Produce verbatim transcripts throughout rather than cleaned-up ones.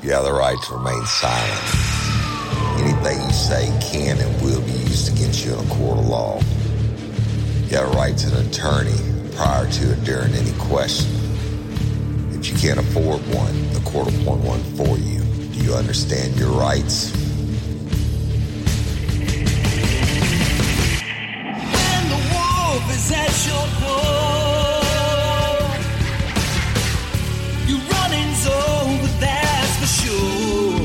You have the right to remain silent. Anything you say can and will be used against you in a court of law. You have a right to an attorney prior to or during any question. If you can't afford one, the court will appoint one for you. Do you understand your rights? When the wolf is at your door, your running's over, that's for sure.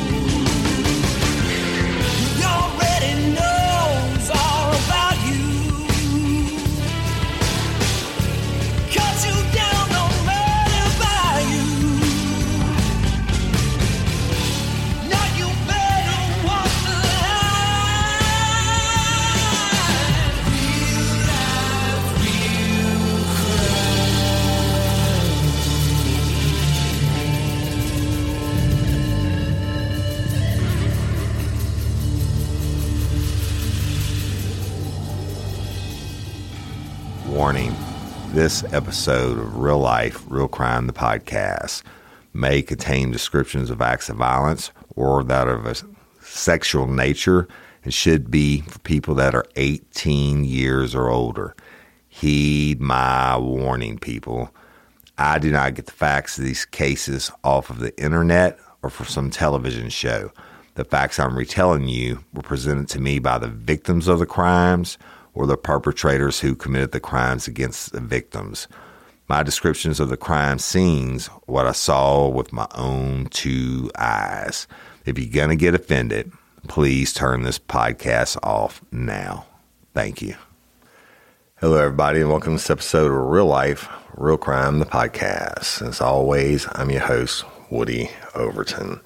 He already knows all about you. Cut you down, no matter by you. Now you better walk the line. Real life, real Warning, this episode of Real Life, Real Crime, the podcast, may contain descriptions of acts of violence or that of a sexual nature and should be for people that are eighteen years or older. Heed my warning, people. I do not get the facts of these cases off of the internet or from some television show. The facts I'm retelling you were presented to me by the victims of the crimes or the perpetrators who committed the crimes against the victims. My descriptions of the crime scenes, what I saw with my own two eyes. If you're going to get offended, please turn this podcast off now. Thank you. Hello, everybody, and welcome to this episode of Real Life, Real Crime, the podcast. As always, I'm your host, Woody Overton.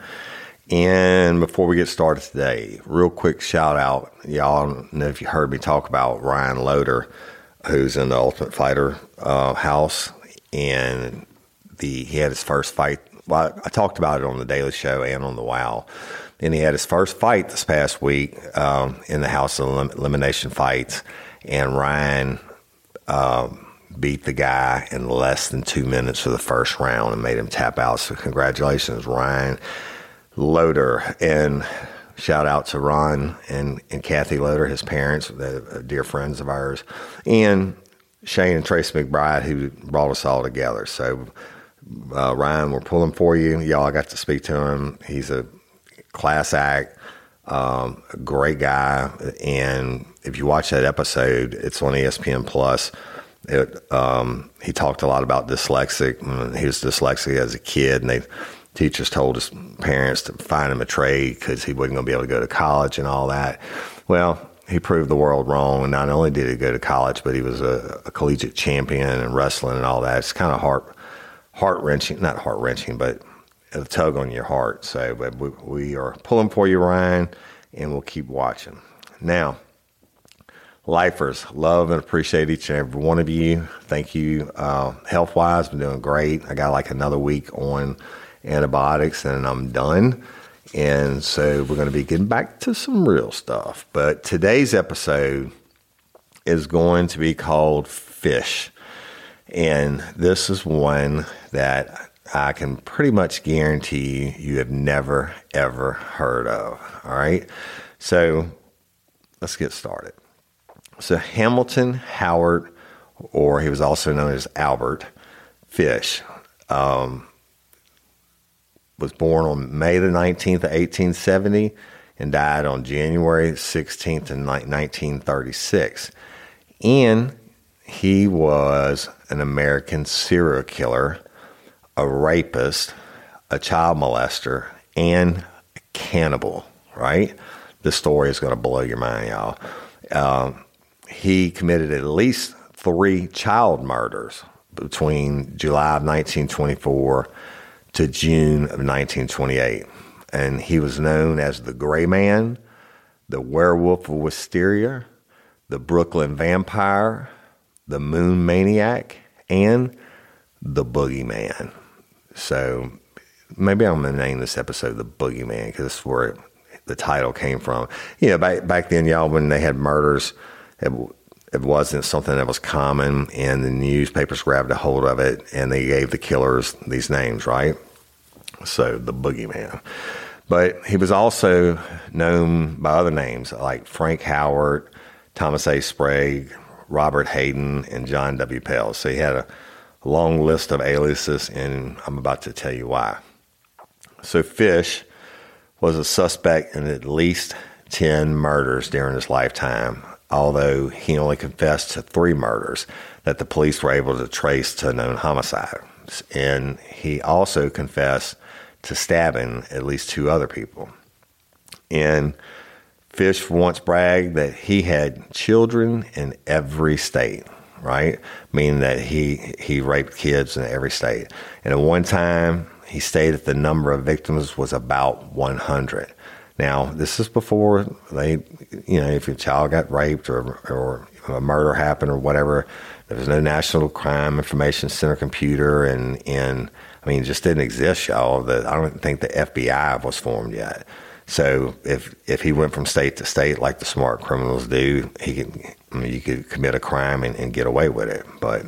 And before we get started today, real quick shout out. Y'all know if you heard me talk about Ryan Loader, who's in the Ultimate Fighter uh, house, and the he had his first fight. Well, I talked about it on the Daily Show and on the Wow. And he had his first fight this past week um, in the House of Elim- Elimination Fights, and Ryan um, beat the guy in less than two minutes for the first round and made him tap out. So congratulations, Ryan Loader. And shout out to Ron and, and Kathy Loader, his parents, the dear friends of ours, and Shane and Tracy McBride, who brought us all together. So, uh, Ryan, we're pulling for you. Y'all, I got to speak to him. He's a class act, um, a great guy. And if you watch that episode, it's on E S P N Plus. It, um, he talked a lot about dyslexic. He was dyslexic as a kid, and they teachers told his parents to find him a trade because he wasn't going to be able to go to college and all that. Well, he proved the world wrong, and not only did he go to college, but he was a, a collegiate champion in wrestling and all that. It's kind of heart heart wrenching, not heart wrenching, but a tug on your heart. So, but we, we are pulling for you, Ryan, and we'll keep watching. Now, lifers, love and appreciate each and every one of you. Thank you. Uh, health wise, been doing great. I got like another week on antibiotics and I'm done. And so we're going to be getting back to some real stuff. But today's episode is going to be called Fish. And this is one that I can pretty much guarantee you, you have never, ever heard of. All right. So let's get started. So Hamilton Howard, or he was also known as Albert Fish, um, was born on May the nineteenth of eighteen seventy and died on January sixteenth of nineteen thirty-six. And he was an American serial killer, a rapist, a child molester, and a cannibal, right? This story is going to blow your mind, y'all. Um, he committed at least three child murders between July of nineteen twenty-four to June of nineteen twenty-eight. And he was known as the Gray Man, the Werewolf of Wisteria, the Brooklyn Vampire, the Moon Maniac, and the Boogeyman. So maybe I'm going to name this episode The Boogeyman because that's where it, the title came from. You know, back, back then, y'all, when they had murders, it, it wasn't something that was common, and the newspapers grabbed a hold of it, and they gave the killers these names, right? So the boogeyman. But he was also known by other names like Frank Howard, Thomas A. Sprague, Robert Hayden, and John W. Pell. So he had a long list of aliases, and I'm about to tell you why. So Fish was a suspect in at least ten murders during his lifetime, although he only confessed to three murders that the police were able to trace to a known homicide. And he also confessed to stabbing at least two other people. And Fish once bragged that he had children in every state, right? Meaning that he, he raped kids in every state. And at one time, he stated the number of victims was about one hundred. Now, this is before they, you know, if your child got raped or, or a murder happened or whatever, there was no National Crime Information Center computer, and, and I mean, it just didn't exist, y'all. The, I don't think the F B I was formed yet. So if if he went from state to state like the smart criminals do, he could, I mean, you could commit a crime and, and get away with it. But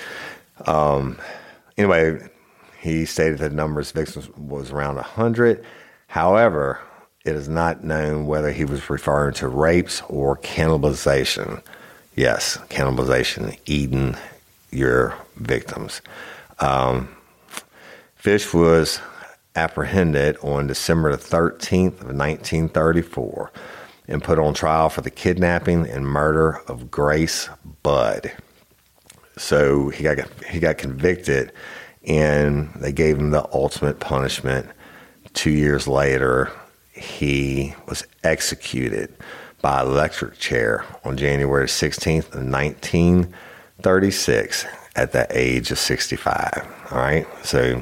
um, anyway, he stated that the number of victims was around one hundred. However, it is not known whether he was referring to rapes or cannibalization. Yes, cannibalization, eating your victims. Um, Fish was apprehended on December the thirteenth of nineteen thirty-four and put on trial for the kidnapping and murder of Grace Budd. So he got he got convicted, and they gave him the ultimate punishment. Two years later, he was executed by electric chair on January sixteenth of nineteen thirty-six at the age of sixty-five. All right, so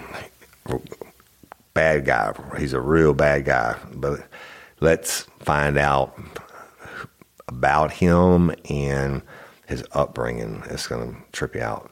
bad guy. He's a real bad guy. But let's find out about him and his upbringing. It's going to trip you out.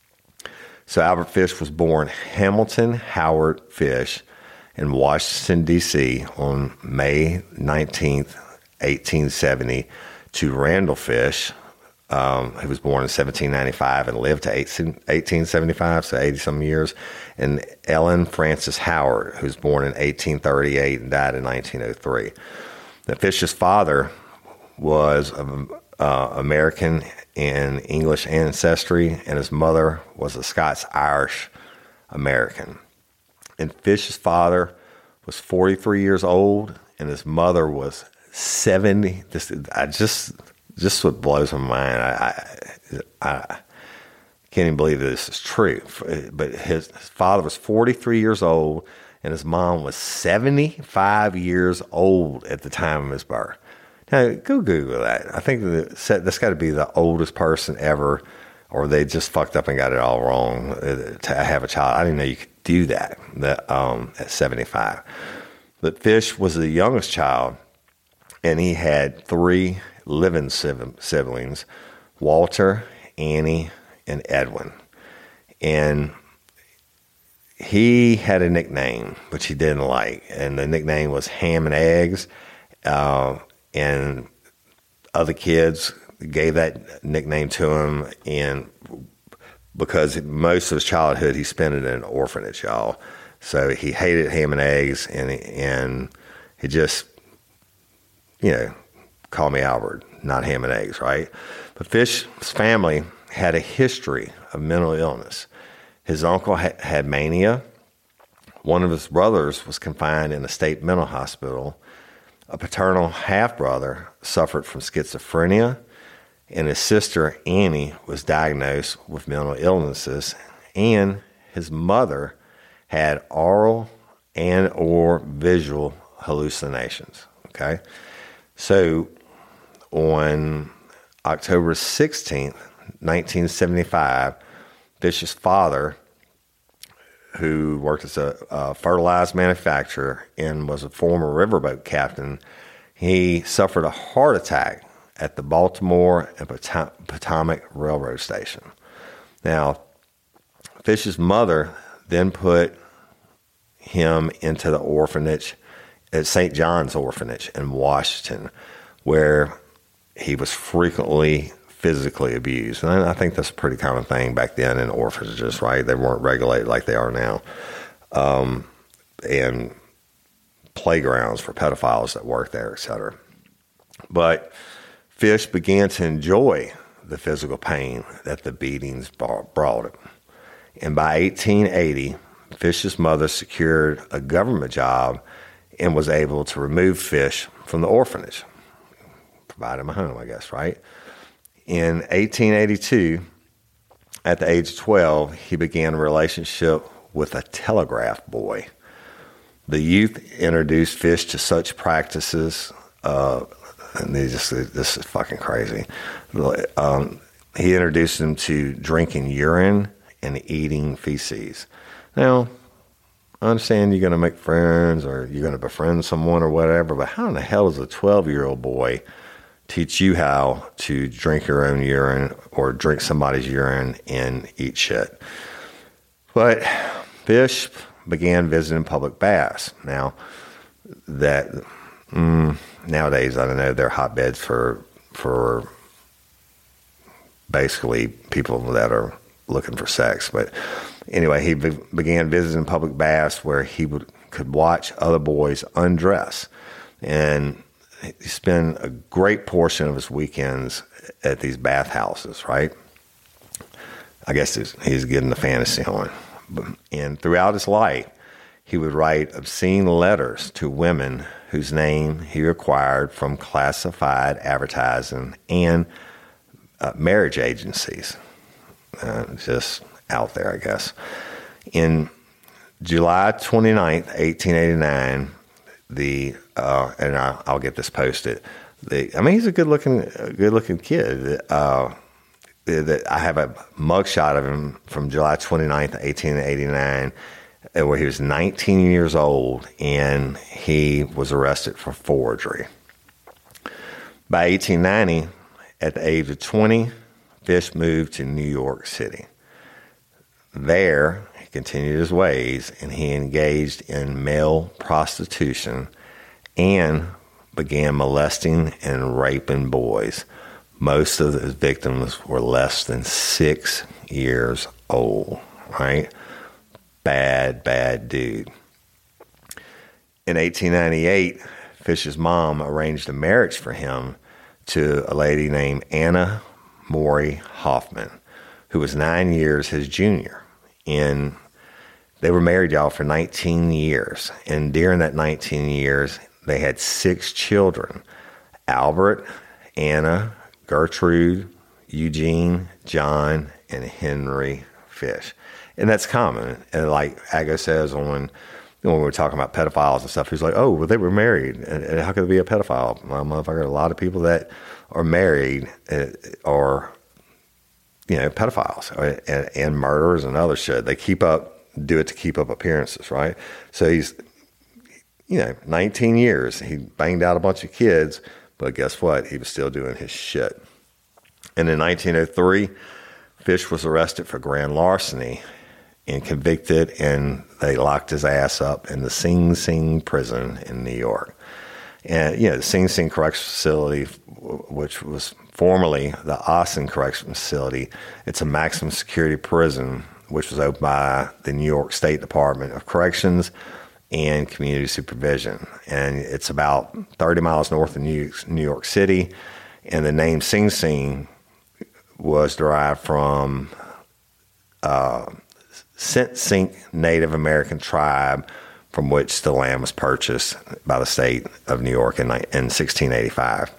So Albert Fish was born Hamilton Howard Fish in Washington, D C on May nineteenth, eighteen seventy, to Randall Fish, um, who was born in seventeen ninety-five and lived to eighteen seventy-five, so eighty-some years, and Ellen Frances Howard, who was born in eighteen thirty-eight and died in nineteen oh three. Now, Fish's father was of uh, American and English ancestry, and his mother was a Scots-Irish American. And Fish's father was forty-three years old, and his mother was seventy. This, I just, just what blows my mind. I, I, I can't even believe this is true. But his, his father was forty-three years old, and his mom was seventy-five years old at the time of his birth. Now, go Google that. I think that, that's got to be the oldest person ever, or they just fucked up and got it all wrong to have a child. I didn't know you could do that, that um, at seventy-five. But Fish was the youngest child, and he had three living siblings, Walter, Annie, and Edwin. And he had a nickname, which he didn't like, and the nickname was Ham and Eggs, uh, and other kids gave that nickname to him, and because most of his childhood he spent it in an orphanage, y'all. So he hated ham and eggs, and and he just, you know, called me Albert, not ham and eggs, right? But Fish's family had a history of mental illness. His uncle ha- had mania. One of his brothers was confined in a state mental hospital. A paternal half-brother suffered from schizophrenia, and his sister, Annie, was diagnosed with mental illnesses, and his mother had oral and or visual hallucinations, okay? So on October sixteenth, nineteen seventy-five, Fish's father, who worked as a, a fertilizer manufacturer and was a former riverboat captain, he suffered a heart attack at the Baltimore and Potomac Railroad Station. Now, Fish's mother then put him into the orphanage at Saint John's Orphanage in Washington, where he was frequently physically abused. And I think that's a pretty common thing back then in orphanages, right? They weren't regulated like they are now. Um, and playgrounds for pedophiles that worked there, et cetera. But Fish began to enjoy the physical pain that the beatings brought him. And by eighteen eighty, Fish's mother secured a government job and was able to remove Fish from the orphanage. Provide him a home, I guess, right? In eighteen eighty-two, at the age of twelve, he began a relationship with a telegraph boy. The youth introduced Fish to such practices, uh, and they just, this is fucking crazy. Um, he introduced him to drinking urine and eating feces. Now, I understand you're going to make friends or you're going to befriend someone or whatever, but how in the hell does a twelve-year-old boy teach you how to drink your own urine or drink somebody's urine and eat shit? But Fish began visiting public baths. Now, that mm, nowadays, I don't know, they're hotbeds for for basically people that are looking for sex. But anyway, he be- began visiting public baths where he would could watch other boys undress, and he spent a great portion of his weekends at these bathhouses. Right? I guess he's, he's getting the fantasy on. And throughout his life, he would write obscene letters to women whose name he acquired from classified advertising and uh, marriage agencies. Uh, just out there, I guess. In July twenty-ninth, eighteen eighty-nine, the uh, and I, I'll get this posted. The I mean, he's a good looking, good looking kid. Uh, that I have a mugshot of him from July twenty-ninth, eighteen eighty-nine, where he was nineteen years old, and he was arrested for forgery. By eighteen ninety, at the age of twenty, Fish moved to New York City. There, he continued his ways, and he engaged in male prostitution and began molesting and raping boys. Most of his victims were less than six years old, right? Bad, bad dude. In eighteen ninety-eight, Fish's mom arranged a marriage for him to a lady named Anna Maury Hoffman, who was nine years his junior. And they were married, y'all, for nineteen years. And during that nineteen years, they had six children: Albert, Anna, Gertrude, Eugene, John, and Henry Fish. And that's common. And like Aggo says on when we're talking about pedophiles and stuff, he's like, oh, well, they were married. And, and how could they be a pedophile? Well, motherfucker, a lot of people that are married are, you know, pedophiles or, and, and murderers and other shit. They keep up, do it to keep up appearances, right? So he's, you know, nineteen years. He banged out a bunch of kids, but guess what? He was still doing his shit. And in nineteen oh three, Fish was arrested for grand larceny and convicted, and they locked his ass up in the Sing Sing prison in New York. And, you know, the Sing Sing Correctional Facility, which was formerly the Austin Correctional Facility, it's a maximum security prison, which was opened by the New York State Department of Corrections and Community Supervision. And it's about thirty miles north of New York, New York City. And the name Sing Sing was derived from uh, Sint-Sink Native American tribe from which the land was purchased by the state of New York in, in sixteen eighty-five.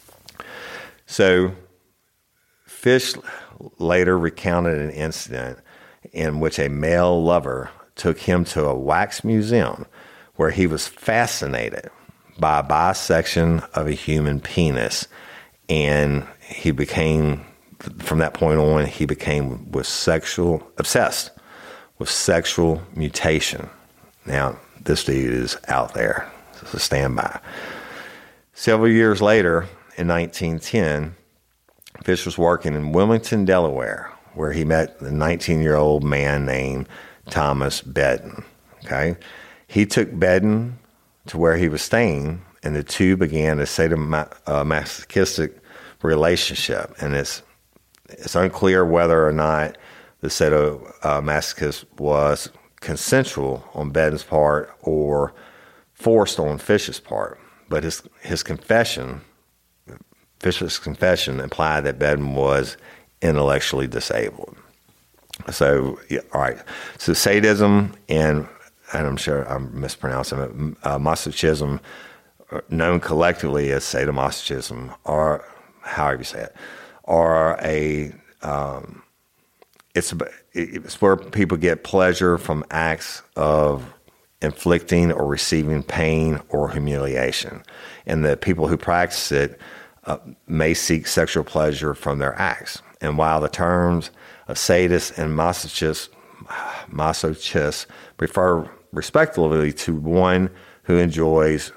So Fish later recounted an incident in which a male lover took him to a wax museum where he was fascinated by a bisection of a human penis, and he became, from that point on, he became with sexual obsessed with sexual mutation. Now, this dude is out there, so stand by. Several years later, in nineteen ten, Fish was working in Wilmington, Delaware, where he met the nineteen-year-old man named Thomas Bedden. Okay, he took Bedden to where he was staying, and the two began a sadomasochistic relationship. And it's it's unclear whether or not the sadomasochist was consensual on Bedden's part or forced on Fish's part. But his his confession, Fish's confession, implied that Bedden was intellectually disabled. So, yeah, all right. So sadism and, and I'm sure I'm mispronouncing it, uh, masochism, known collectively as sadomasochism, or however you say it, are a um, it's it's where people get pleasure from acts of inflicting or receiving pain or humiliation, and the people who practice it uh, may seek sexual pleasure from their acts. And while the terms of sadist and masochist masochist refer respectively to one who enjoys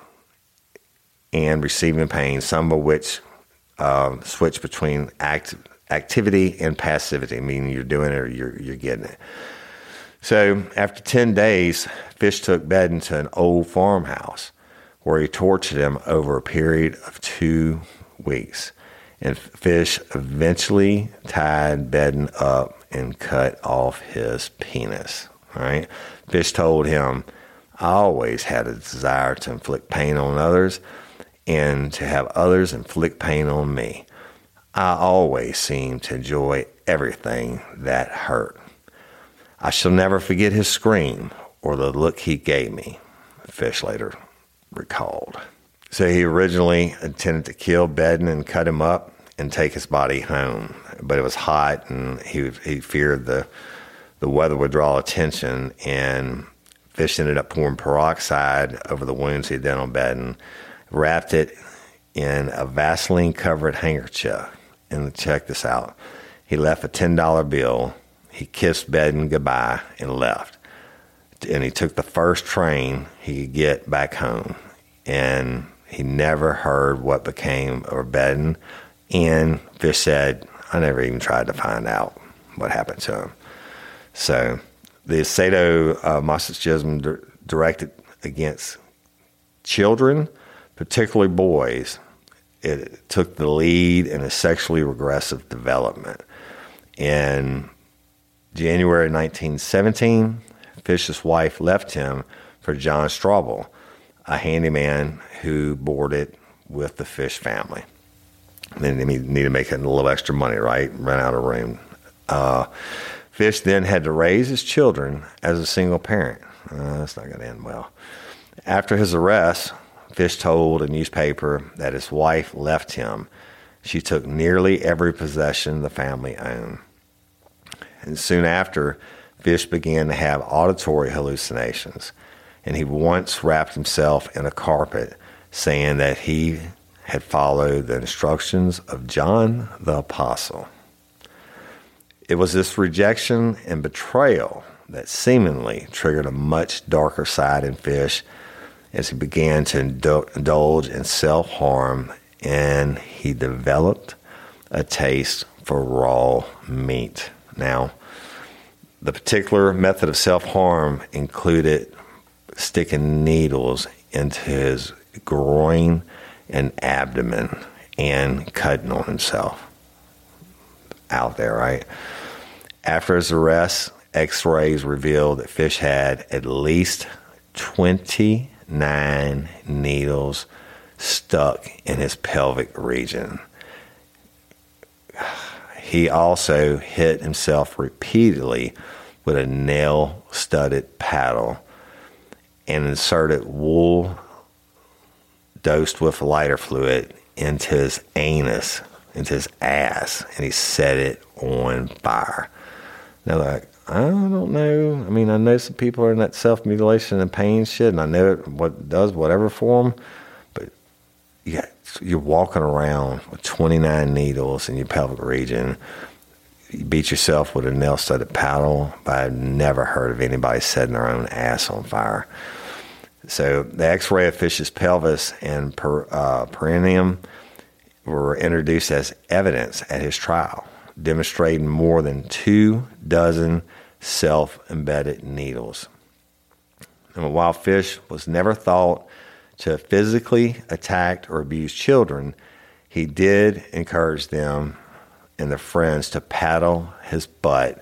and receiving pain, some of which uh, switch between act, activity and passivity, meaning you're doing it or you're, you're getting it. So after ten days, Fish took Bedden to an old farmhouse where he tortured him over a period of two weeks. And Fish eventually tied Bedden up and cut off his penis. All right? Fish told him, "I always had a desire to inflict pain on others and to have others inflict pain on me. I always seemed to enjoy everything that hurt. I shall never forget his scream or the look he gave me," Fish later recalled. So he originally intended to kill Bedden and cut him up and take his body home, but it was hot and he he feared the the weather would draw attention, and Fish ended up pouring peroxide over the wounds he had done on Bedden, wrapped it in a Vaseline-covered handkerchief. And check this out. He left a ten dollar bill. He kissed Bedden goodbye and left. And he took the first train he could get back home. And he never heard what became of Bedden. And Fish said, "I never even tried to find out what happened to him." So the sadomasochism uh, directed against children, particularly boys, it took the lead in a sexually regressive development. In January nineteen seventeen, Fish's wife left him for John Strobel, a handyman who boarded with the Fish family. Then they need to make a little extra money, right? Rent out a room. Uh, Fish then had to raise his children as a single parent. Uh, that's not going to end well. After his arrest, Fish told a newspaper that his wife left him. She took nearly every possession the family owned. And soon after, Fish began to have auditory hallucinations, and he once wrapped himself in a carpet, saying that he had followed the instructions of John the Apostle. It was this rejection and betrayal that seemingly triggered a much darker side in Fish as he began to indulge in self-harm, and he developed a taste for raw meat. Now, the particular method of self-harm included sticking needles into his groin and abdomen and cutting on himself. Out there, right? After his arrest, x-rays revealed that Fish had at least twenty-nine needles stuck in his pelvic region. He also hit himself repeatedly with a nail-studded paddle and inserted wool dosed with lighter fluid into his anus, into his ass, and he set it on fire. Now, like, I don't know. I mean, I know some people are in that self-mutilation and pain shit, and I know it what does whatever for them, but yeah, you're walking around with twenty-nine needles in your pelvic region. You beat yourself with a nail-studded paddle, but I've never heard of anybody setting their own ass on fire. So the x-ray of Fish's pelvis and per, uh, perineum were introduced as evidence at his trial, demonstrating more than two dozen self-embedded needles. And while Fish was never thought to have physically attacked or abused children, he did encourage them and their friends to paddle his butt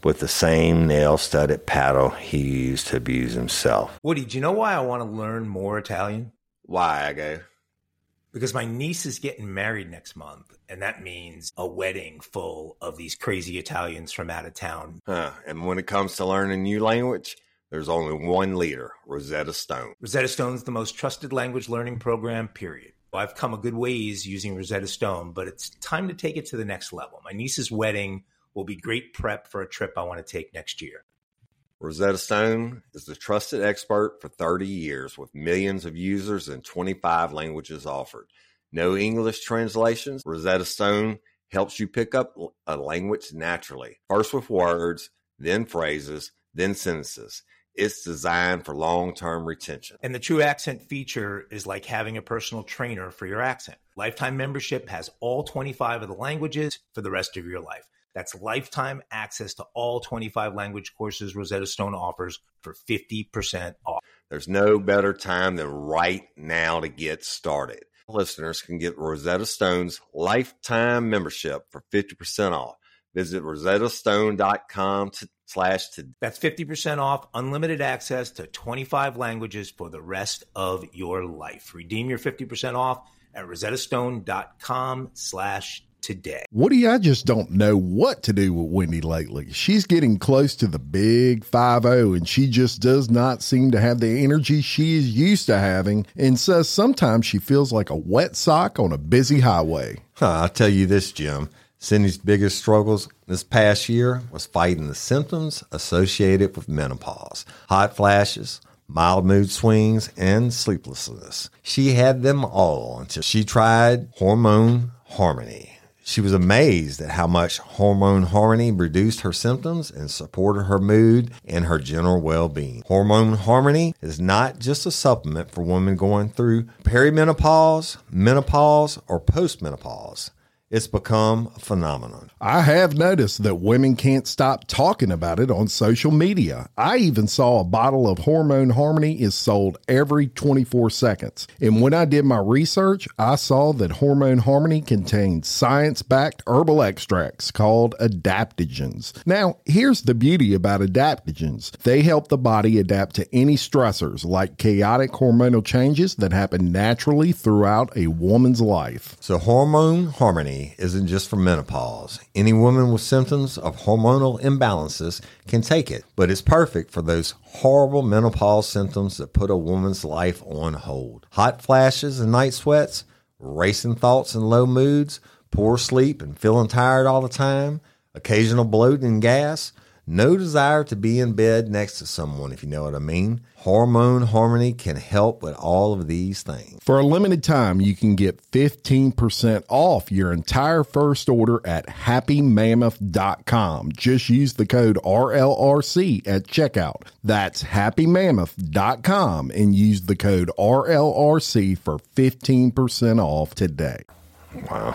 with the same nail-studded paddle he used to abuse himself. Woody, do you know why I want to learn more Italian? Why, I go? Because my niece is getting married next month, and that means a wedding full of these crazy Italians from out of town. Huh. And when it comes to learning a new language, there's only one leader, Rosetta Stone. Rosetta Stone's the most trusted language learning program, period. I've come a good ways using Rosetta Stone, but it's time to take it to the next level. My niece's wedding will be great prep for a trip I want to take next year. Rosetta Stone is the trusted expert for thirty years with millions of users and twenty-five languages offered. No English translations. Rosetta Stone helps you pick up a language naturally. First with words, then phrases, then sentences. It's designed for long-term retention. And the True Accent feature is like having a personal trainer for your accent. Lifetime membership has all twenty-five of the languages for the rest of your life. That's lifetime access to all twenty-five language courses Rosetta Stone offers for fifty percent off. There's no better time than right now to get started. Listeners can get Rosetta Stone's lifetime membership for fifty percent off. Visit rosetta stone dot com to, slash to. That's fifty percent off, unlimited access to twenty-five languages for the rest of your life. Redeem your fifty percent off at rosetta stone dot com slash today. Woody, I just don't know what to do with Wendy lately. She's getting close to the big five oh, and she just does not seem to have the energy she is used to having, and says sometimes she feels like a wet sock on a busy highway. Huh, I'll tell you this, Jim. Cindy's biggest struggles this past year was fighting the symptoms associated with menopause, hot flashes, mild mood swings, and sleeplessness. She had them all until she tried Hormone Harmony. She was amazed at how much Hormone Harmony reduced her symptoms and supported her mood and her general well-being. Hormone Harmony is not just a supplement for women going through perimenopause, menopause, or postmenopause. It's become a phenomenon. I have noticed that women can't stop talking about it on social media. I even saw a bottle of Hormone Harmony is sold every twenty-four seconds. And when I did my research, I saw that Hormone Harmony contains science-backed herbal extracts called adaptogens. Now, here's the beauty about adaptogens. They help the body adapt to any stressors like chaotic hormonal changes that happen naturally throughout a woman's life. So Hormone Harmony isn't just for menopause. Any woman with symptoms of hormonal imbalances can take it, but it's perfect for those horrible menopause symptoms that put a woman's life on hold. Hot flashes and night sweats, racing thoughts and low moods, poor sleep and feeling tired all the time, occasional bloating and gas, no desire to be in bed next to someone, if you know what I mean. Hormone Harmony can help with all of these things. For a limited time, you can get fifteen percent off your entire first order at happy mammoth dot com. Just use the code R L R C at checkout. That's happy mammoth dot com and use the code R L R C for fifteen percent off today. Wow.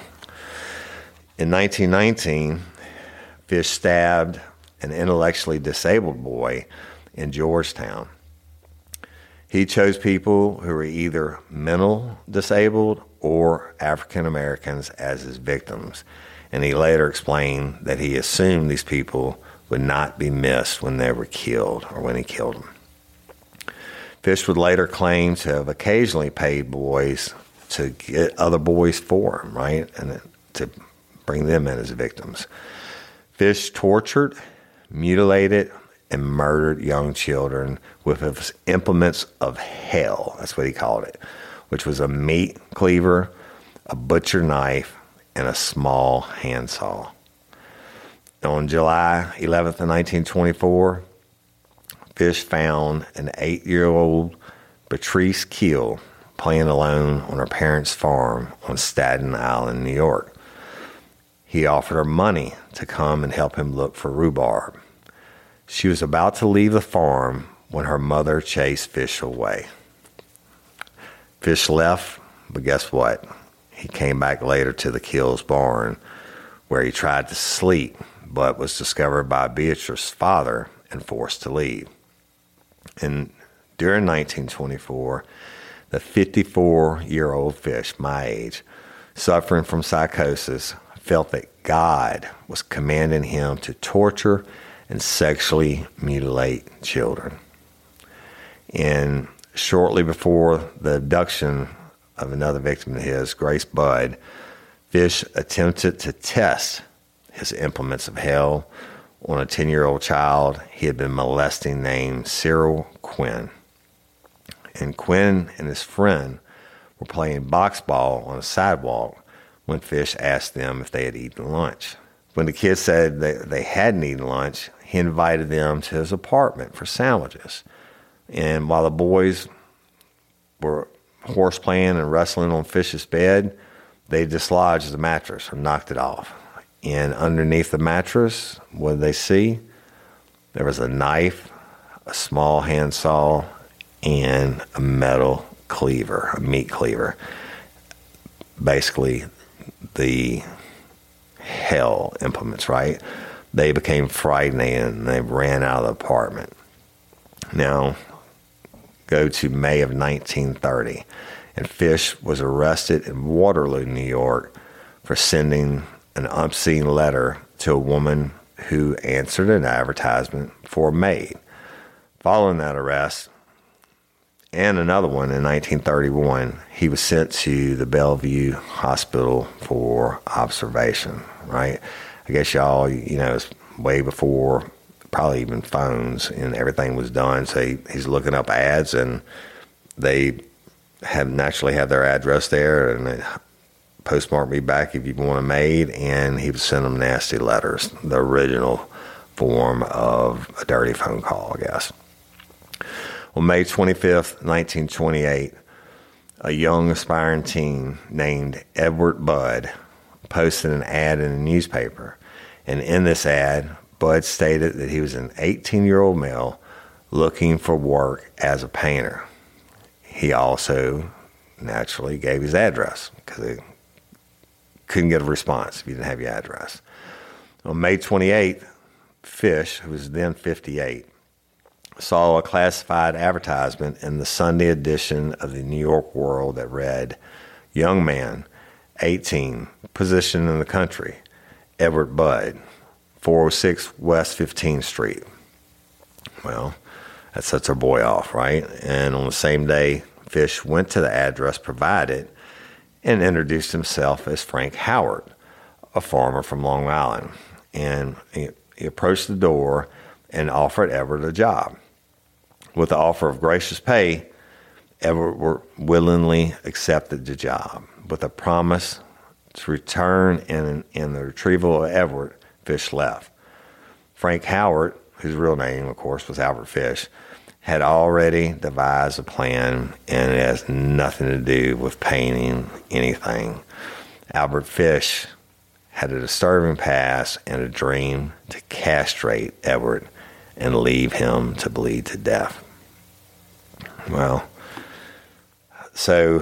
In nineteen nineteen, Fish stabbed an intellectually disabled boy in Georgetown. He chose people who were either mental disabled or African Americans as his victims, and he later explained that he assumed these people would not be missed when they were killed or when he killed them. Fish would later claim to have occasionally paid boys to get other boys for him, right, and to bring them in as victims. Fish tortured, mutilated, and murdered young children with his implements of hell, that's what he called it, which was a meat cleaver, a butcher knife, and a small handsaw. On July eleventh of nineteen twenty-four, Fish found an eight-year-old Patrice Keel playing alone on her parents' farm on Staten Island, New York. He offered her money to come and help him look for rhubarb. She was about to leave the farm when her mother chased Fish away. Fish left, but guess what? He came back later to the Keel's barn, where he tried to sleep, but was discovered by Beatrice's father and forced to leave. And during nineteen twenty-four, the fifty-four-year-old Fish, my age, suffering from psychosis, felt that God was commanding him to torture and sexually mutilate children. And shortly before the abduction of another victim of his, Grace Budd, Fish attempted to test his implements of hell on a ten-year-old child he had been molesting named Cyril Quinn. And Quinn and his friend were playing box ball on a sidewalk when Fish asked them if they had eaten lunch. When the kids said they, they hadn't eaten lunch, he invited them to his apartment for sandwiches. And while the boys were horseplaying and wrestling on Fish's bed, they dislodged the mattress or knocked it off. And underneath the mattress, what did they see? There was a knife, a small handsaw, and a metal cleaver, a meat cleaver. Basically, the hell implements, right? They became frightened and they ran out of the apartment. Now, go to May of nineteen thirty, and Fish was arrested in Waterloo, New York, for sending an obscene letter to a woman who answered an advertisement for a maid. Following that arrest, and another one in nineteen thirty-one, he was sent to the Bellevue Hospital for observation, right? I guess y'all, you know, it's way before probably even phones and everything was done. So he, he's looking up ads, and they have naturally have their address there, and they postmark me back if you want a maid, and he would send them nasty letters, the original form of a dirty phone call, I guess. On May twenty-fifth, nineteen twenty-eight, a young aspiring teen named Edward Budd posted an ad in a newspaper. And in this ad, Budd stated that he was an eighteen-year-old male looking for work as a painter. He also naturally gave his address because he couldn't get a response if you didn't have your address. On May twenty-eighth, Fish, who was then fifty-eight, saw a classified advertisement in the Sunday edition of the New York World that read, "Young man, eighteen, position in the country, Edward Budd, four oh six West fifteenth Street. Well, that sets our boy off, right? And on the same day, Fish went to the address provided and introduced himself as Frank Howard, a farmer from Long Island. And he, he approached the door and offered Edward a job. With the offer of gracious pay, Edward willingly accepted the job. With a promise to return and, and the retrieval of Edward, Fish left. Frank Howard, whose real name, of course, was Albert Fish, had already devised a plan, and it has nothing to do with painting anything. Albert Fish had a disturbing past and a dream to castrate Edward and leave him to bleed to death. Well, so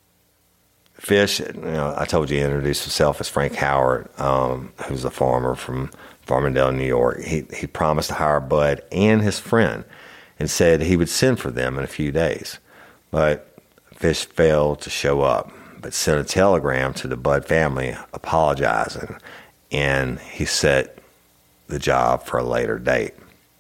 Fish, you know, I told you he introduced himself as Frank Howard, um, who's a farmer from Farmingdale, New York. He he promised to hire Budd and his friend and said he would send for them in a few days. But Fish failed to show up, but sent a telegram to the Budd family apologizing, and he set the job for a later date.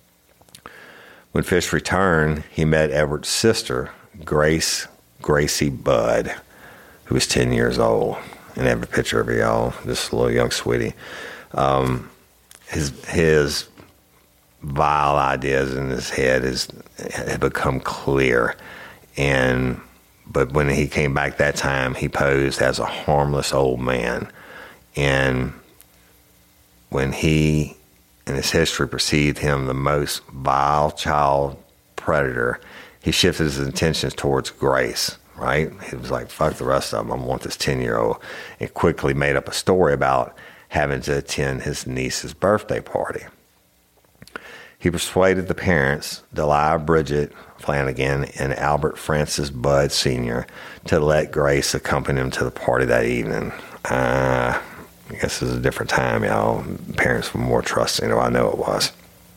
When Fish returned, he met Edward's sister, Grace Gracie Budd, who was ten years old. And I have a picture of her, y'all, this little young sweetie. Um, his his vile ideas in his head is, had become clear. And but when he came back that time, he posed as a harmless old man. And when he, in his history, perceived him the most vile child predator, he shifted his intentions towards Grace, right? He was like, fuck the rest of them, I want this ten-year-old. And quickly made up a story about having to attend his niece's birthday party. He persuaded the parents, Delia Bridget Flanagan and Albert Francis Budd Senior, to let Grace accompany him to the party that evening. Uh, I guess it was a different time, y'all. Parents were more trusting, or I know it was.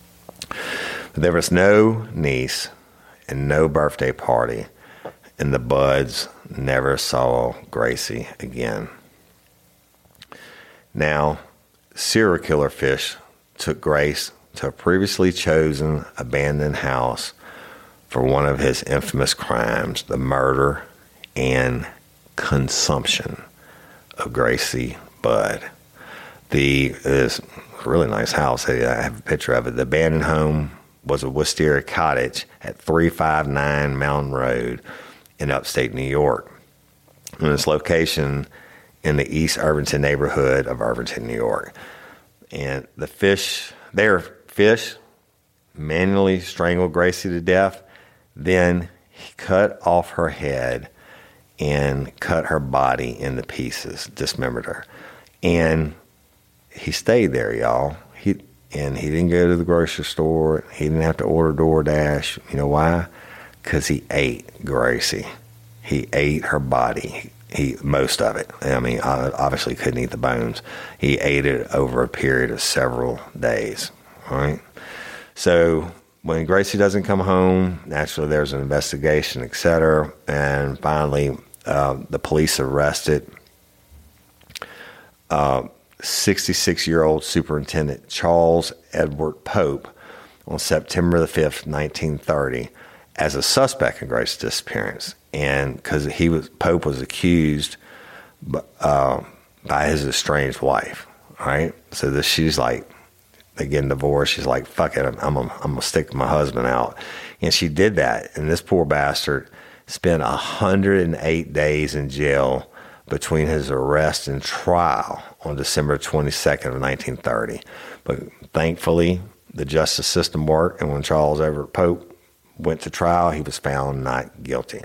But there was no niece and no birthday party, and the Budds never saw Gracie again. Now, serial killer Fish took Grace to a previously chosen abandoned house for one of his infamous crimes, the murder and consumption of Gracie Budd. The this really nice house, I have a picture of it. The abandoned home was a Wisteria cottage at three fifty-nine Mountain Road in upstate New York. And its location in the East Irvington neighborhood of Irvington, New York. And the fish, their fish manually strangled Gracie to death. Then he cut off her head and cut her body into pieces, dismembered her. And he stayed there, y'all. He and he didn't go to the grocery store. He didn't have to order DoorDash. You know why? Because he ate Gracie. He ate her body. He most of it. I mean, obviously couldn't eat the bones. He ate it over a period of several days. All right. So when Gracie doesn't come home, naturally there's an investigation, et cetera. And finally, uh, the police arrested uh, sixty-six-year-old Superintendent Charles Edward Pope on September the fifth, nineteen thirty, as a suspect in Gracie's disappearance. And because he was Pope was accused uh, by his estranged wife, right? So this, she's like, they getting divorced. She's like, fuck it, I'm I'm gonna, I'm gonna stick my husband out, and she did that. And this poor bastard spent one hundred eight days in jail between his arrest and trial on December twenty-second of nineteen thirty. But thankfully, the justice system worked, and when Charles Everett Pope went to trial, he was found not guilty.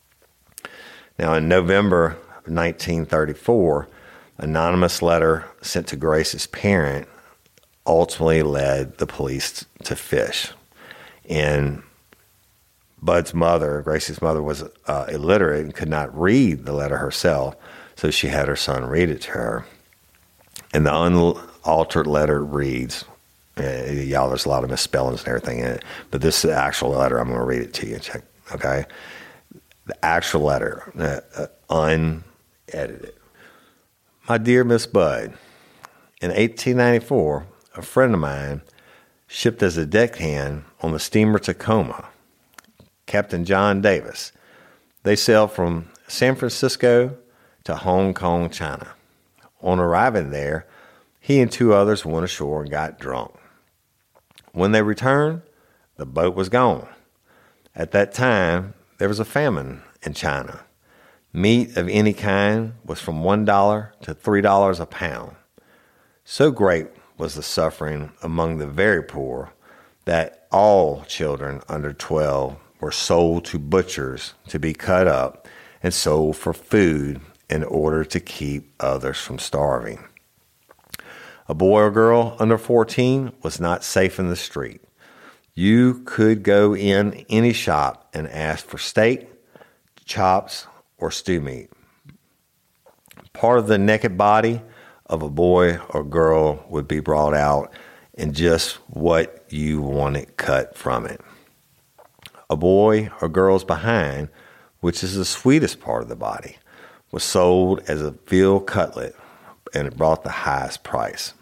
Now, in November of nineteen thirty-four, an anonymous letter sent to Gracie's parent ultimately led the police to Fish. And Bud's mother, Gracie's mother, was uh, illiterate and could not read the letter herself, so she had her son read it to her. And the unaltered letter reads, uh, y'all, there's a lot of misspellings and everything in it, but this is the actual letter. I'm going to read it to you. Check, okay? The actual letter, uh, uh, unedited. My dear Miss Budd, in eighteen ninety-four, a friend of mine shipped as a deckhand on the steamer Tacoma, Captain John Davis. They sailed from San Francisco to Hong Kong, China. On arriving there, he and two others went ashore and got drunk. When they returned, the boat was gone. At that time, there was a famine in China. Meat of any kind was from one dollar to three dollars a pound. So great was the suffering among the very poor that all children under twelve were sold to butchers to be cut up and sold for food in order to keep others from starving. A boy or girl under fourteen was not safe in the street. You could go in any shop and ask for steak, chops, or stew meat. Part of the naked body of a boy or girl would be brought out and just what you wanted cut from it. A boy or girl's behind, which is the sweetest part of the body, was sold as a veal cutlet, and it brought the highest price.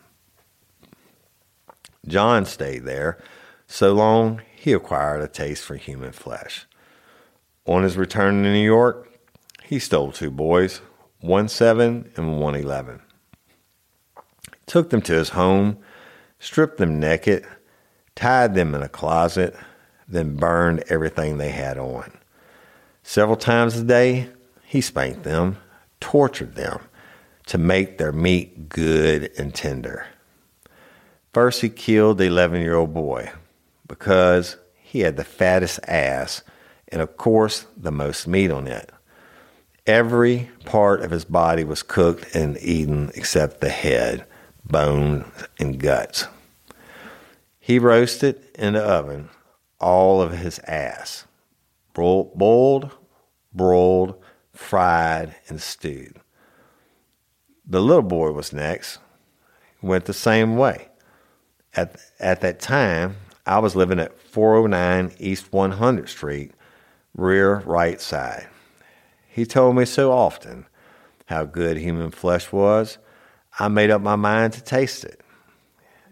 John stayed there so long he acquired a taste for human flesh. On his return to New York, he stole two boys, one seven and one eleven. Took them to his home, stripped them naked, tied them in a closet, then burned everything they had on. Several times a day, he spanked them, tortured them to make their meat good and tender. First, he killed the eleven-year-old boy because he had the fattest ass and, of course, the most meat on it. Every part of his body was cooked and eaten except the head, bones, and guts. He roasted in the oven all of his ass, boiled, broiled, fried, and stewed. The little boy was next. He went the same way. At, at that time, I was living at four oh nine East one hundredth Street, rear right side. He told me so often how good human flesh was, I made up my mind to taste it.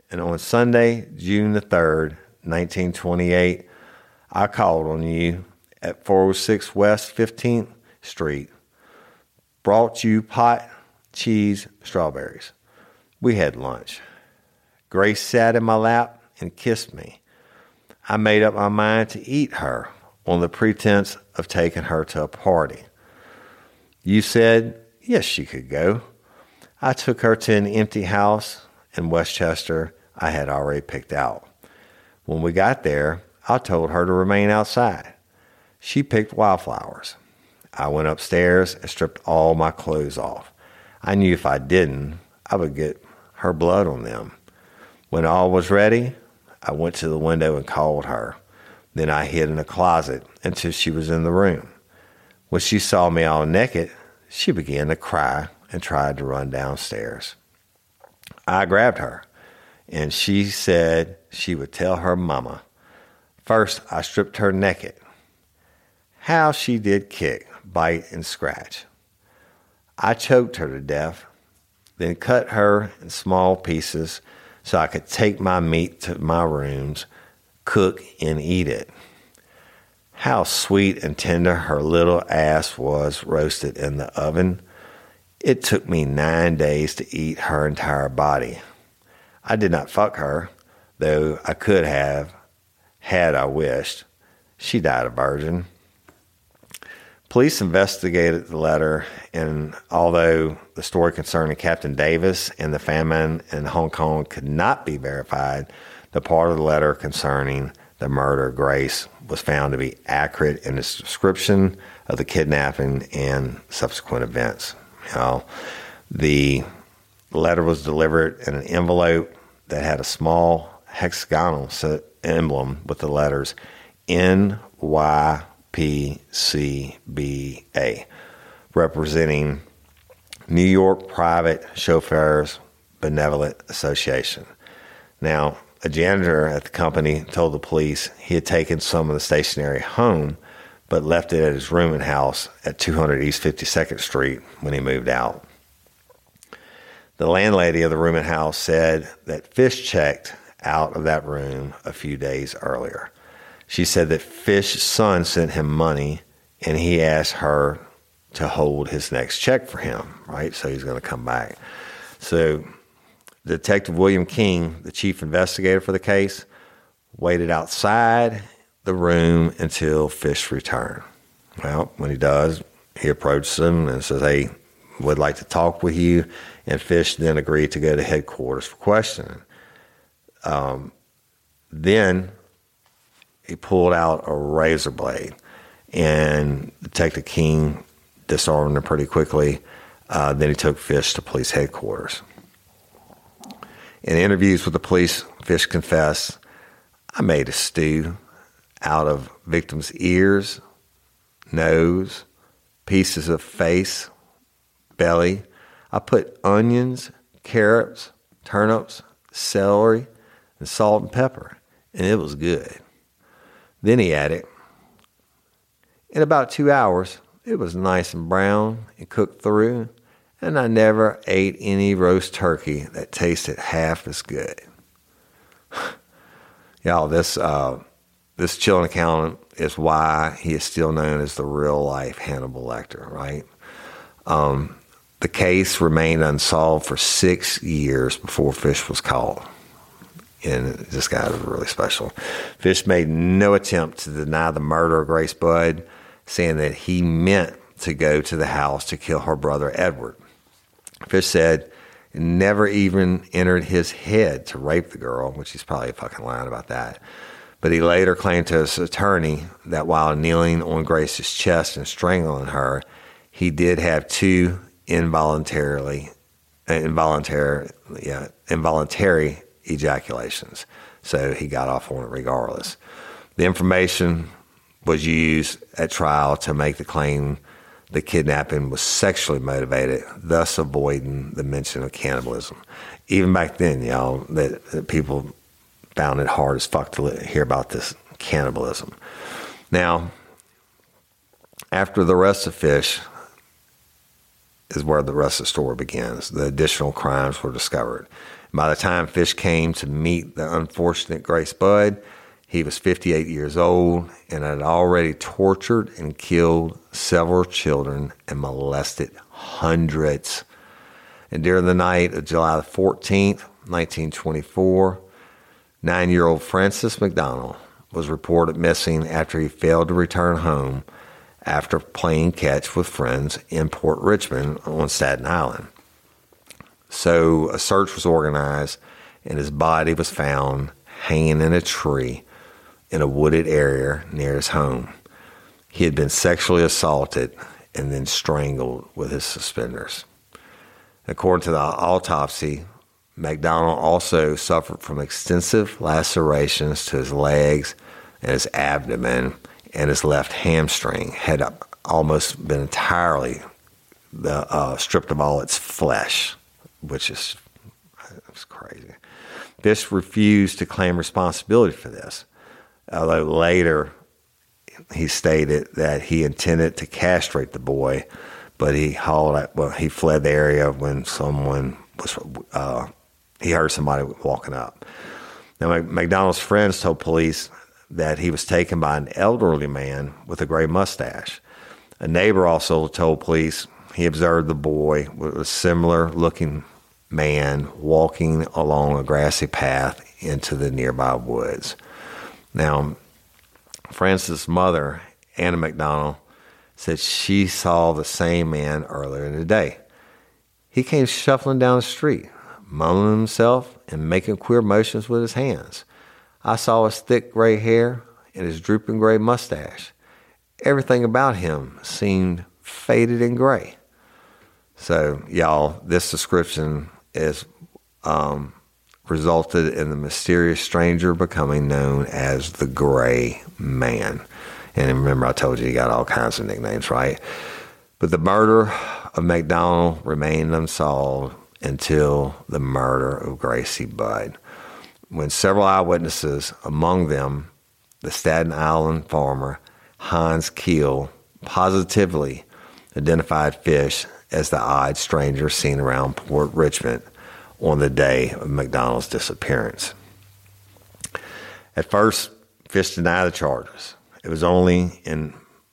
And on Sunday, June the third, nineteen twenty-eight, I called on you at four oh six West fifteenth Street, brought you pot, cheese, strawberries. We had lunch. Grace sat in my lap and kissed me. I made up my mind to eat her on the pretense of taking her to a party. You said, yes, she could go. I took her to an empty house in Westchester I had already picked out. When we got there, I told her to remain outside. She picked wildflowers. I went upstairs and stripped all my clothes off. I knew if I didn't, I would get her blood on them. When all was ready, I went to the window and called her. Then I hid in a closet until she was in the room. When she saw me all naked, she began to cry and tried to run downstairs. I grabbed her, and she said she would tell her mama. First, I stripped her naked. How she did kick, bite, and scratch. I choked her to death, then cut her in small pieces so I could take my meat to my rooms, cook, and eat it. How sweet and tender her little ass was roasted in the oven. It took me nine days to eat her entire body. I did not fuck her, though I could have, had I wished. She died a virgin. Police investigated the letter, and although the story concerning Captain Davis and the famine in Hong Kong could not be verified, the part of the letter concerning the murder of Grace was found to be accurate in its description of the kidnapping and subsequent events. You know, the letter was delivered in an envelope that had a small hexagonal emblem with the letters N Y P C B A, representing New York Private Chauffeurs Benevolent Association. Now, a janitor at the company told the police he had taken some of the stationery home, but left it at his rooming house at two hundred East fifty-second Street when he moved out. The landlady of the rooming house said that Fish checked out of that room a few days earlier. She said that Fish's son sent him money, and he asked her to hold his next check for him, right? So he's going to come back. So Detective William King, the chief investigator for the case, waited outside the room until Fish returned. Well, when he does, he approaches him and says, hey, would like to talk with you. And Fish then agreed to go to headquarters for questioning. Um, then he pulled out a razor blade, and Detective King disarmed him pretty quickly. Uh, then he took Fish to police headquarters. In interviews with the police, Fish confessed, I made a stew out of victims' ears, nose, pieces of face, belly. I put onions, carrots, turnips, celery, and salt and pepper, and it was good. Then he added, in about two hours, it was nice and brown and cooked through, and I never ate any roast turkey that tasted half as good. Y'all, this uh, this chilling account is why he is still known as the real-life Hannibal Lecter, right? Um, the case remained unsolved for six years before Fish was caught. And this guy was really special. Fish made no attempt to deny the murder of Grace Budd, saying that he meant to go to the house to kill her brother Edward. Fish said it never even entered his head to rape the girl, which he's probably fucking lying about that. But he later claimed to his attorney that while kneeling on Grace's chest and strangling her, he did have two involuntarily, involuntary, yeah, involuntary ejaculations. So he got off on it regardless. The information was used at trial to make the claim the kidnapping was sexually motivated, thus avoiding the mention of cannibalism. Even back then, y'all, that, that people found it hard as fuck to hear about this cannibalism. Now, after the arrest of Fish, is where the rest of the story begins. The additional crimes were discovered. By the time Fish came to meet the unfortunate Grace Budd, he was fifty-eight years old and had already tortured and killed several children and molested hundreds. And during the night of July the fourteenth, nineteen twenty-four, nine-year-old Francis McDonald was reported missing after he failed to return home after playing catch with friends in Port Richmond on Staten Island. So a search was organized, and his body was found hanging in a tree in a wooded area near his home. He had been sexually assaulted and then strangled with his suspenders. According to the autopsy, McDonald also suffered from extensive lacerations to his legs and his abdomen, and his left hamstring had almost been entirely the, uh, stripped of all its flesh, which is it's crazy. Fish refused to claim responsibility for this, although later he stated that he intended to castrate the boy, but he hauled out, well, he fled the area when someone was uh, he heard somebody walking up. Now, McDonald's friends told police that he was taken by an elderly man with a gray mustache. A neighbor also told police he observed the boy with a similar-looking man walking along a grassy path into the nearby woods. Now, Francis' mother, Anna McDonald, said she saw the same man earlier in the day. He came shuffling down the street, mumbling himself and making queer motions with his hands. I saw his thick gray hair and his drooping gray mustache. Everything about him seemed faded and gray. So, y'all, this description is um, resulted in the mysterious stranger becoming known as the Gray Man. And remember, I told you he got all kinds of nicknames, right? But the murder of McDonald remained unsolved until the murder of Gracie Budd, when several eyewitnesses, among them the Staten Island farmer Hans Keel, positively identified Fish as the odd stranger seen around Port Richmond on the day of McDonald's disappearance. At first, Fish denied the charges. It was only in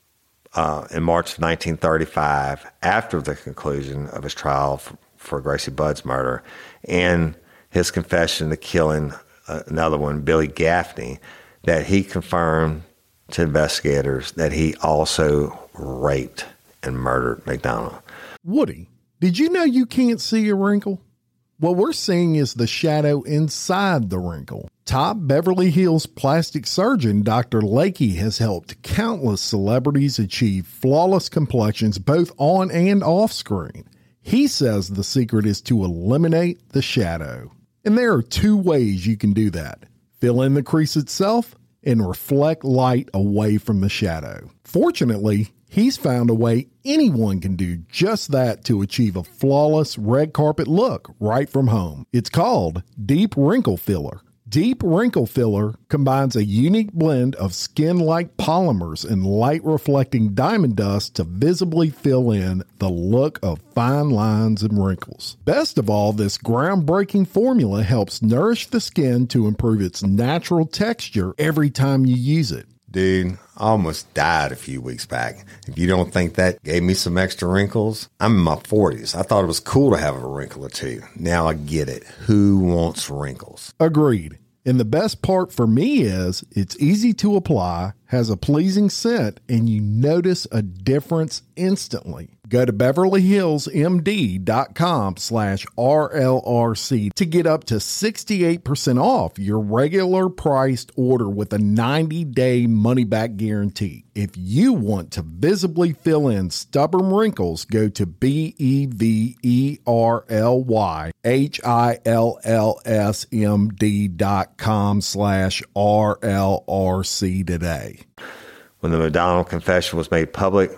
uh, in March of nineteen thirty-five, after the conclusion of his trial for, for Gracie Budd's murder and his confession to killing uh, another one, Billy Gaffney, that he confirmed to investigators that he also raped and murdered McDonald. Woody, did you know you can't see a wrinkle? What we're seeing is the shadow inside the wrinkle. Top Beverly Hills plastic surgeon Doctor Lakey has helped countless celebrities achieve flawless complexions both on and off screen. He says the secret is to eliminate the shadow. And there are two ways you can do that. Fill in the crease itself and reflect light away from the shadow. Fortunately, he's found a way anyone can do just that to achieve a flawless red carpet look right from home. It's called Deep Wrinkle Filler. Deep Wrinkle Filler combines a unique blend of skin-like polymers and light-reflecting diamond dust to visibly fill in the look of fine lines and wrinkles. Best of all, this groundbreaking formula helps nourish the skin to improve its natural texture every time you use it. Dude, I almost died a few weeks back. If you don't think that gave me some extra wrinkles, I'm in my forties. I thought it was cool to have a wrinkle or two. Now I get it. Who wants wrinkles? Agreed. And the best part for me is it's easy to apply, has a pleasing scent, and you notice a difference instantly. Go to beverly hills m d dot com slash R L R C to get up to sixty-eight percent off your regular priced order with a ninety day money-back guarantee. If you want to visibly fill in stubborn wrinkles, go to B E V E R L Y H I L L S M D dot com slash R L R C today. When the McDonald confession was made public,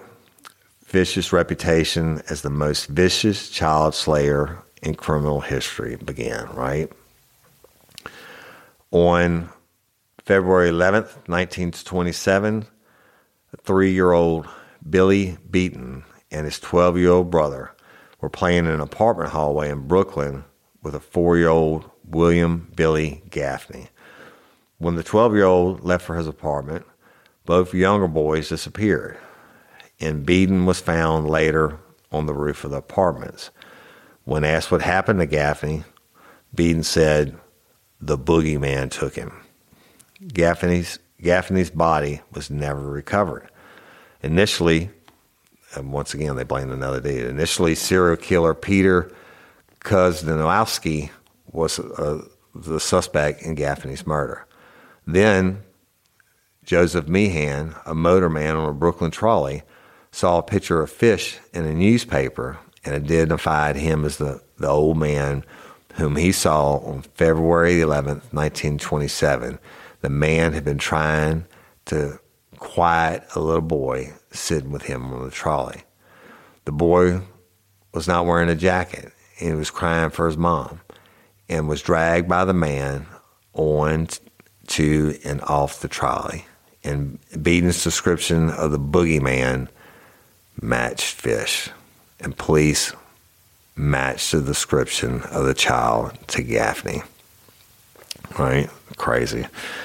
Fish's reputation as the most vicious child slayer in criminal history began, right? On February eleventh, nineteen twenty-seven, a three-year-old Billy Beaton and his twelve-year-old brother were playing in an apartment hallway in Brooklyn with a four-year-old William Billy Gaffney. When the twelve-year-old left for his apartment, both younger boys disappeared, and Beaton was found later on the roof of the apartments. When asked what happened to Gaffney, Beaton said, "The boogeyman took him." Gaffney's, Gaffney's body was never recovered. Initially, and once again, they blamed another dude. Initially, serial killer Peter Kuznowski was uh, the suspect in Gaffney's murder. Then, Joseph Meehan, a motorman on a Brooklyn trolley, saw a picture of Fish in a newspaper and identified him as the, the old man whom he saw on February eleventh, nineteen twenty-seven. The man had been trying to quiet a little boy sitting with him on the trolley. The boy was not wearing a jacket, and he was crying for his mom, and was dragged by the man on to and off the trolley. And Beaton's description of the boogeyman matched Fish, and police matched the description of the child to Gaffney. Right? Crazy.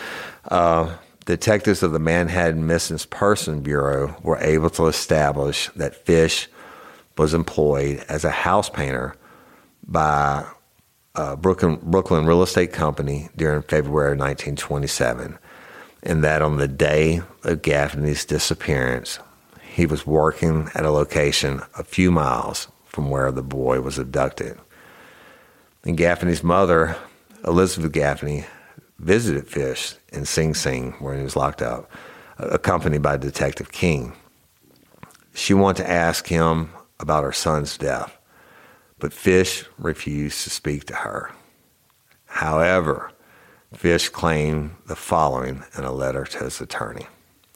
Uh, detectives of the Manhattan Missing Persons Bureau were able to establish that Fish was employed as a house painter by a Brooklyn, Brooklyn real estate company during February nineteen twenty-seven, and that on the day of Gaffney's disappearance, he was working at a location a few miles from where the boy was abducted. And Gaffney's mother, Elizabeth Gaffney, visited Fish in Sing Sing, where he was locked up, accompanied by Detective King. She wanted to ask him about her son's death, but Fish refused to speak to her. However, Fish claimed the following in a letter to his attorney.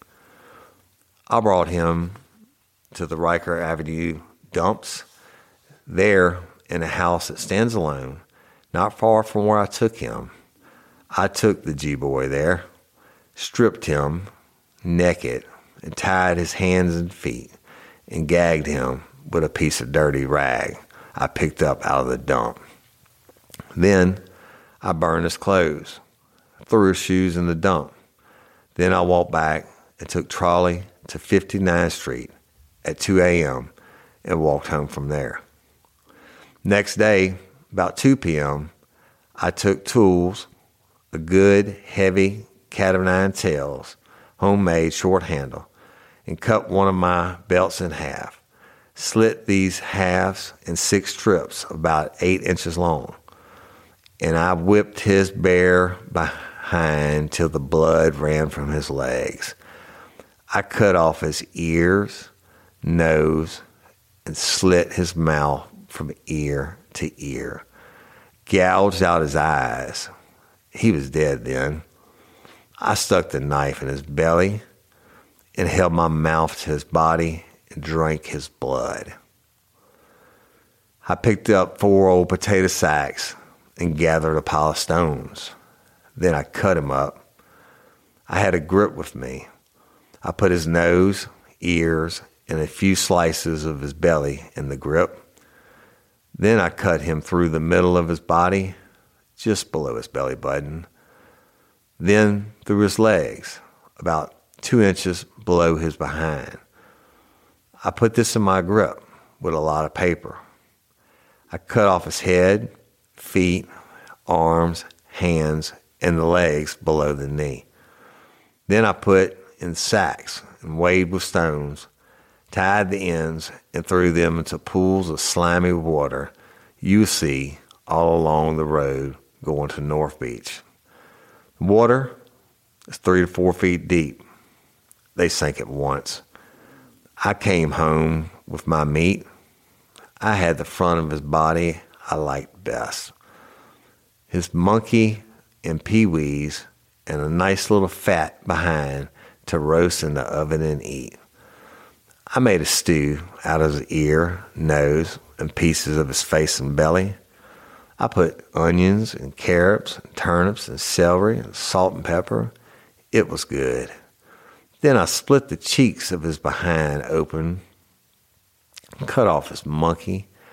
"I brought him to the Riker Avenue dumps. There, in a house that stands alone, not far from where I took him, I took the G-boy there, stripped him naked, and tied his hands and feet, and gagged him with a piece of dirty rag I picked up out of the dump. Then I burned his clothes, threw his shoes in the dump. Then I walked back and took trolley to fifty-ninth Street at two a.m. and walked home from there. Next day, about two p.m., I took tools, a good, heavy cat of nine tails, homemade short handle, and cut one of my belts in half, slit these halves in six strips about eight inches long, and I whipped his bare behind till the blood ran from his legs. I cut off his ears, nose, and slit his mouth from ear to ear, gouged out his eyes. He was dead then. I stuck the knife in his belly and held my mouth to his body and drank his blood. I picked up four old potato sacks and gathered a pile of stones. Then I cut him up. I had a grip with me. I put his nose, ears, and a few slices of his belly in the grip. Then I cut him through the middle of his body, just below his belly button. Then through his legs, about two inches below his behind. I put this in my grip with a lot of paper. I cut off his head, feet, arms, hands, and the legs below the knee. Then I put in sacks and weighed with stones, tied the ends, and threw them into pools of slimy water you see all along the road going to North Beach. The water is three to four feet deep. They sank at once. I came home with my meat. I had the front of his body I liked best. His monkey and peewees and a nice little fat behind to roast in the oven and eat. I made a stew out of his ear, nose, and pieces of his face and belly. I put onions and carrots and turnips and celery and salt and pepper. It was good. Then I split the cheeks of his behind open, cut off his monkey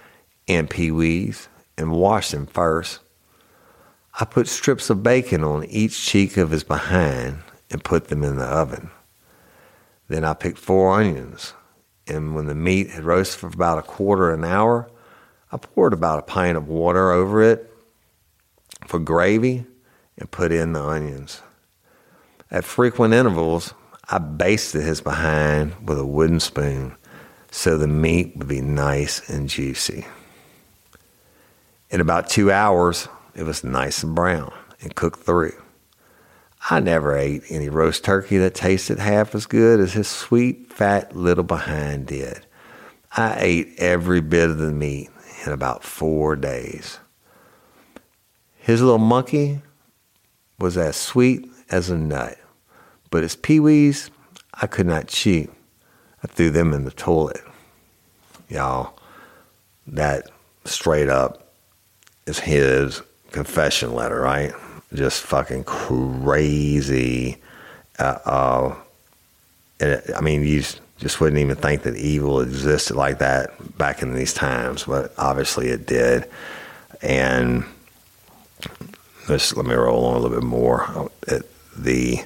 and peewees and washed them first. I put strips of bacon on each cheek of his behind and put them in the oven. Then I picked four onions, and when the meat had roasted for about a quarter of an hour, I poured about a pint of water over it for gravy and put in the onions. At frequent intervals, I basted his behind with a wooden spoon so the meat would be nice and juicy. In about two hours, it was nice and brown and cooked through. I never ate any roast turkey that tasted half as good as his sweet, fat little behind did. I ate every bit of the meat in about four days. His little monkey was as sweet as a nut, but his peewees, I could not chew. I threw them in the toilet. Y'all, that straight up is his confession letter, right? Just fucking crazy. Uh, uh, and it, I mean, you just, just wouldn't even think that evil existed like that back in these times, but obviously it did. And just let me roll on a little bit more. It, the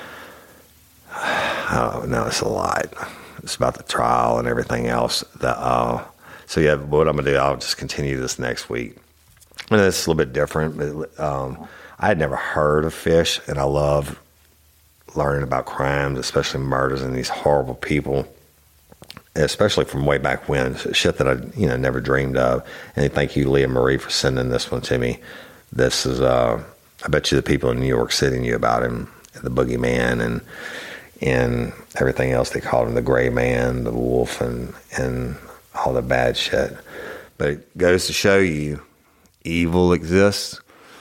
oh, no, it's a lot. It's about the trial and everything else. The, uh, so yeah, what I'm gonna do, I'll just continue this next week. And it's a little bit different. But, um, I had never heard of Fish, and I love learning about crimes, especially murders and these horrible people, especially from way back when. Shit that I, you know, never dreamed of. And thank you, Leah Marie, for sending this one to me. This is, uh, I bet you the people in New York City knew about him, the boogeyman, and and everything else they called him, the gray man, the wolf, and and all the bad shit. But it goes to show you, evil exists,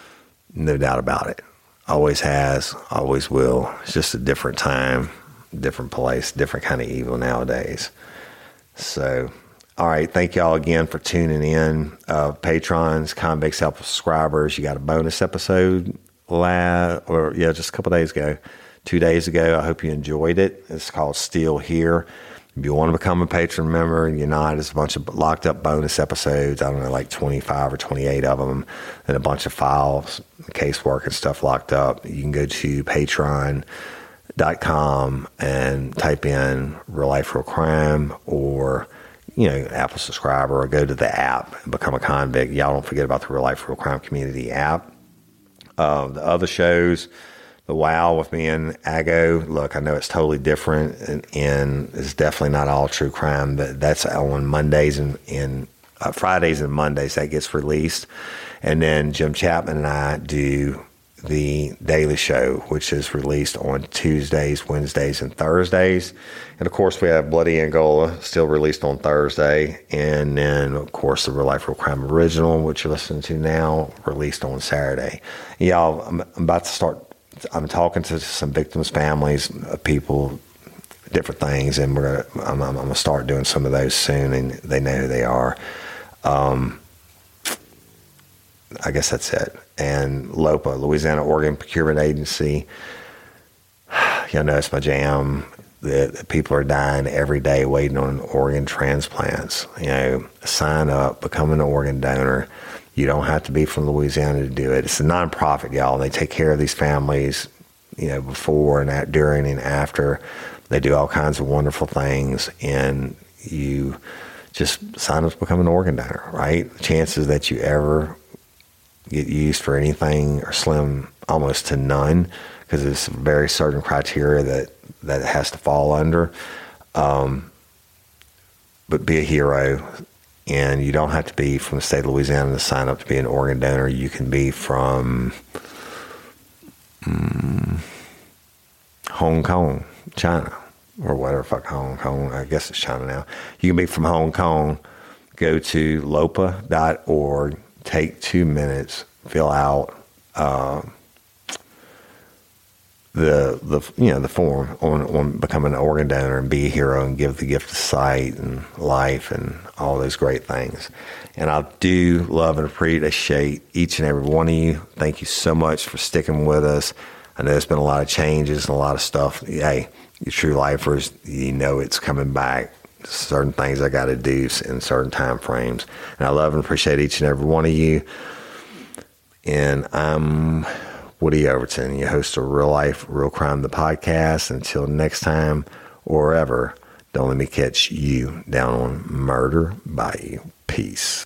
no doubt about it. Always has, always will. It's just a different time, different place, different kind of evil nowadays. So, all right, thank y'all again for tuning in. Uh, patrons, Convicts Help subscribers, you got a bonus episode, la- or yeah, just a couple days ago, two days ago. I hope you enjoyed it. It's called Still Here. If you want to become a patron member and you're not, there's a bunch of locked up bonus episodes. I don't know, like twenty-five or twenty-eight of them, and a bunch of files, casework and stuff locked up. You can go to patreon dot com and type in Real Life, Real Crime, or, you know, Apple subscriber, or go to the app and become a convict. Y'all don't forget about the Real Life, Real Crime Community app. Uh, the other shows, The Wow with me and Ago, look, I know it's totally different, and, and it's definitely not all true crime. But that's on Mondays and, and uh, Fridays and Mondays that gets released. And then Jim Chapman and I do the Daily Show, which is released on Tuesdays, Wednesdays, and Thursdays. And of course, we have Bloody Angola, still released on Thursday. And then, of course, the Real Life, Real Crime Original, which you're listening to now, released on Saturday. Y'all, I'm, I'm about to start. I'm talking to some victims' families, people, different things, and we're gonna, I'm, I'm, I'm gonna start doing some of those soon, and they know who they are. Um, I guess that's it. And LOPA, Louisiana Organ Procurement Agency. Y'all know it's my jam. The, the people are dying every day waiting on organ transplants. You know, sign up, become an organ donor. You don't have to be from Louisiana to do it. It's a nonprofit, y'all. They take care of these families, you know, before and at, during and after. They do all kinds of wonderful things, and you just sign up to become an organ donor, right? The chances that you ever get used for anything are slim, almost to none, because it's very certain criteria that, that it has to fall under. Um, but be a hero. And you don't have to be from the state of Louisiana to sign up to be an organ donor. You can be from um, Hong Kong, China, or whatever, fuck Hong Kong. I guess it's China now. You can be from Hong Kong. Go to lopa dot org. Take two minutes. Fill out uh, the the you know the form on, on becoming an organ donor and be a hero and give the gift of sight and life and all those great things. And I do love and appreciate each and every one of you. Thank you so much for sticking with us. I know there's been a lot of changes and a lot of stuff. Hey, you true lifers, you know it's coming back. certain things I got to do in certain time frames. And I love and appreciate each and every one of you. And I'm Woody Overton, your host of Real Life, Real Crime, the podcast. Until next time or ever, don't let me catch you down on Murder Bayou. Peace.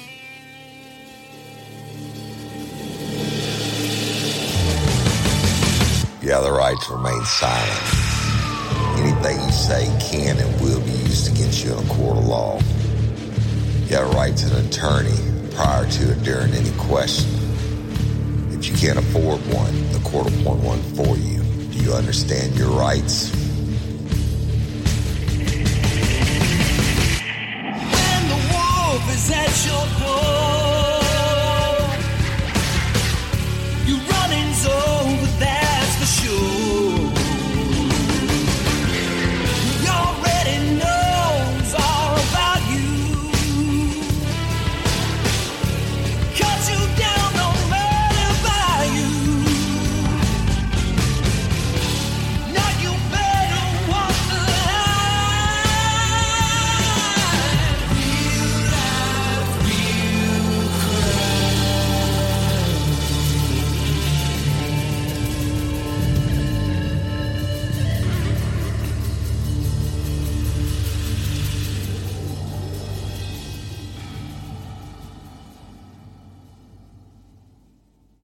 You have the right to remain silent. Anything you say can and will be used against you in a court of law. You have a right to an attorney prior to or during any question. If you can't afford one, the court will appoint one for you. Do you understand your rights?